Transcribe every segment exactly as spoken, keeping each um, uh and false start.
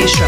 Mishra.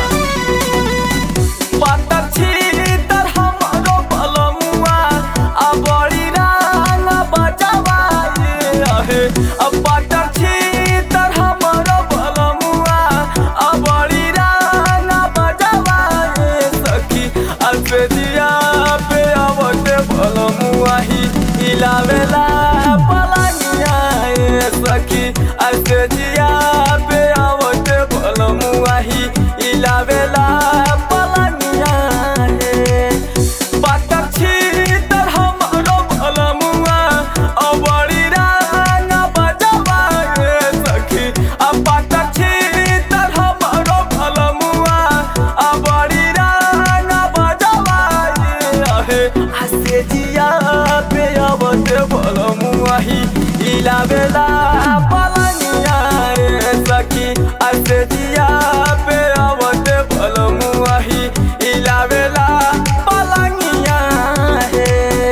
Ilaveला palaniya saki asjiya pe avte bolamuahi ilaveला palaniya he patakchi tar hamaro bolamuआ abadi rang bajawa saki patakchi tar hamaro bolamuआ abadi rang bajawa he asjiya pe avte bolamuahi ilaveला palaniya saki asjiya pe avte bolamuahi ilaveला palaniya he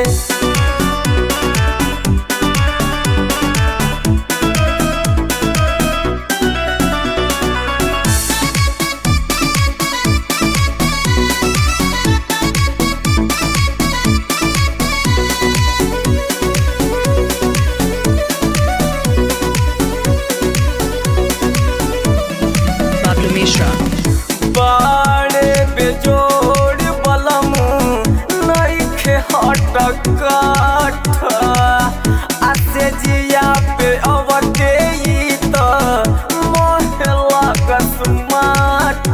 Mishra. बाड़े बेजोड़ बलमु नइखे हट काठ आसे जिया पे अवते ई त मोहला कसमाठ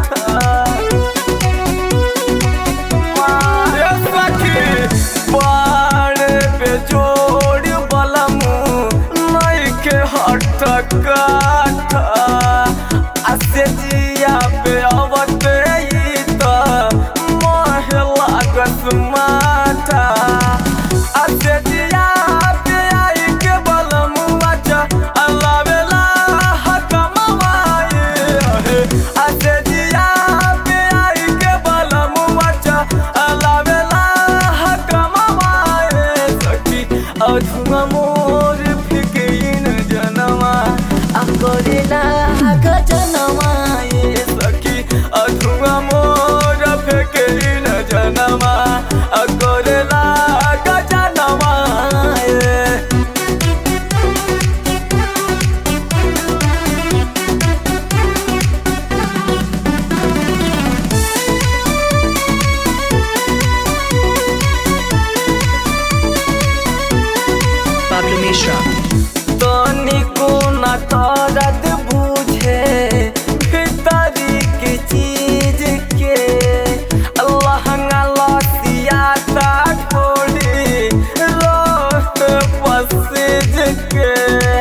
बाड़े बेजोड़ बलमु नइखे हट काठ आसे जिया पे अवते ई त मोहला कसमाठा आसे जिया पे आई के बलमुआ चा अलावेला हकमवाए हे आसे जिया पे आई के बलमुआ चा अलावेला हकमवाए सखी अधुआ मोर फिकिन जनवा अकरेला गजनवा सखी अधुआ मोर फेकिन जनवा अकरेला गजनवा Pablo Mishra. तनिको न दर्द बुझे भीतरी के चीज के लहंगा लसिया ता ढोली रोट पसीज के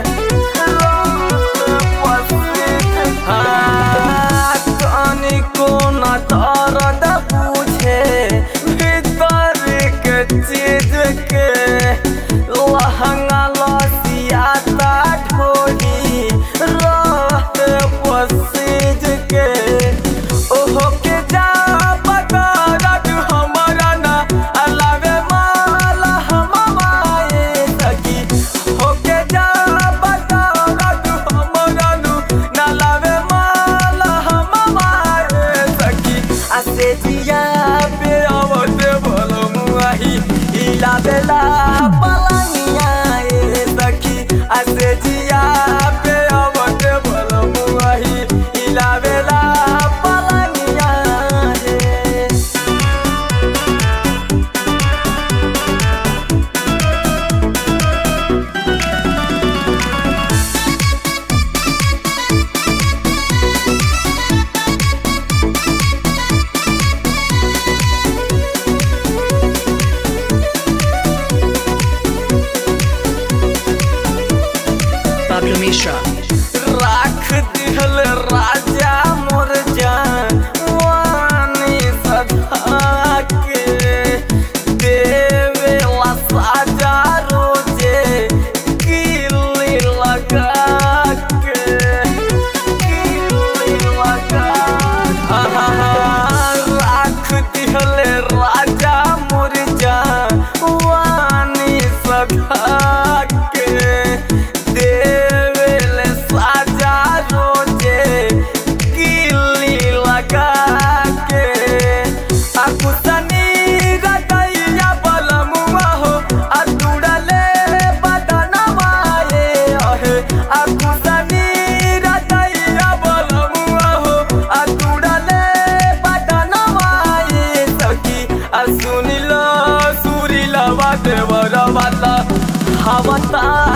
रोट पसीज हाँ तनिको न दर्द बुझे भीतरी के चीज के लहंगा लसिया ता ढोली रोट पसीज के ओहो के जा बदरद हमरा ना अलावे माला हमवाए सकी हो के जा बदरद हमरा नु ना लावे माला हमवाए सकी आसे जिया पे आवते बलमुआही इलावेला palaniya saki आसे जिया पे आवते बलमुआही इलावेला palaniya हे कहता